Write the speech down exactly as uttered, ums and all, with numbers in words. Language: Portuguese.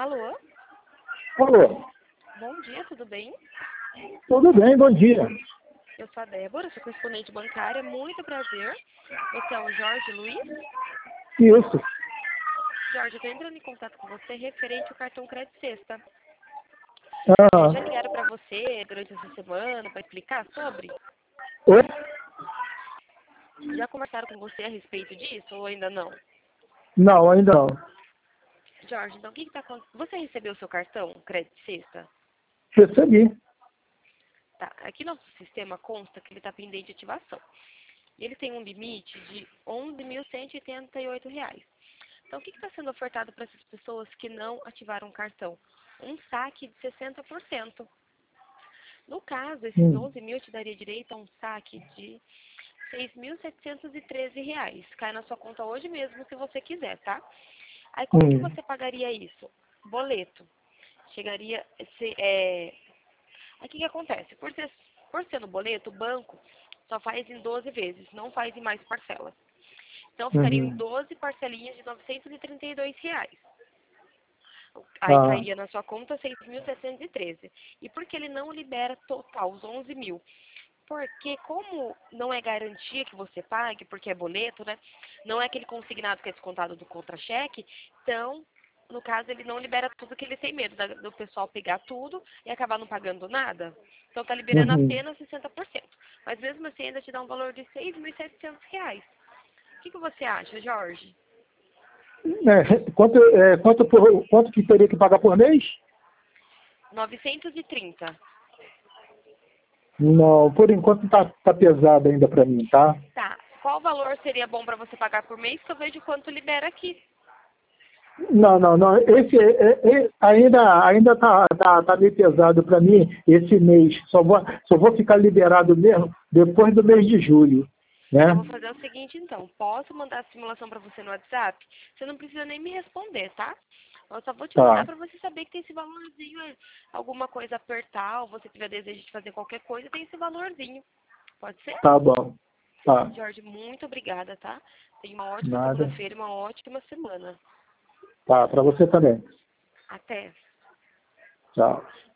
Alô? Alô, Bom dia, tudo bem? tudo bem, bom dia. Eu sou a Débora, sou correspondente bancária, muito prazer. Você é o Jorge Luiz? Isso. Jorge, eu estou entrando em contato com você referente ao cartão Crédito Sexta. É, Ah, já ligaram para você durante essa semana para explicar sobre? oi? Já conversaram com você a respeito disso ou ainda não? Não, ainda não. Jorge, então o que está acontecendo? Você recebeu o seu cartão Crédito Sexta? Recebi. Tá, aqui no nosso sistema consta que ele está pendente de ativação. E ele tem um limite de onze mil cento e oitenta e oito reais. Então, o que está sendo ofertado para essas pessoas que não ativaram o cartão? Um saque de sessenta por cento. No caso, esses Hum, onze mil te daria direito a um saque de seis mil setecentos e treze reais. Cai na sua conta hoje mesmo, se você quiser, tá? Aí, como que hum, você pagaria isso? Boleto. Chegaria... Se, é... Aí, o que, que acontece? Por ser, por ser no boleto, o banco só faz em doze vezes, não faz em mais parcelas. Então, ficariam em uhum. doze parcelinhas de novecentos e trinta e dois reais. Aí Ah, cairia na sua conta seis mil setecentos e treze. E por que ele não libera total, os onze mil? Porque como não é garantia que você pague, porque é boleto, né? Não é aquele consignado que é descontado do contra-cheque, então, no caso, ele não libera tudo que ele tem medo da- do pessoal pegar tudo e acabar não pagando nada. Então tá liberando uhum. apenas sessenta por cento. Mas mesmo assim ainda te dá um valor de seis mil e setecentos reais. O que, que você acha, Jorge? É, quanto, é, quanto, por, quanto que teria que pagar por mês? novecentos e trinta. Não, por enquanto tá, tá pesado ainda para mim, tá? Tá. Qual valor seria bom para você pagar por mês que eu vejo quanto libera aqui? Não, não, não. Esse é, é, ainda, ainda tá, tá, tá meio pesado para mim esse mês. Só vou, só vou ficar liberado mesmo depois do mês de julho, Eu né? vou fazer o seguinte, então. Posso mandar a simulação para você no WhatsApp? Você não precisa nem me responder, tá? Eu só vou te mandar Tá, para você saber que tem esse valorzinho aí. Alguma coisa apertar, ou você tiver desejo de fazer qualquer coisa, tem esse valorzinho. Pode ser? tá bom. Tá, Jorge, muito obrigada, tá? Tenha uma ótima nada. segunda-feira e uma ótima semana. Tá, para você também. Até. Tchau.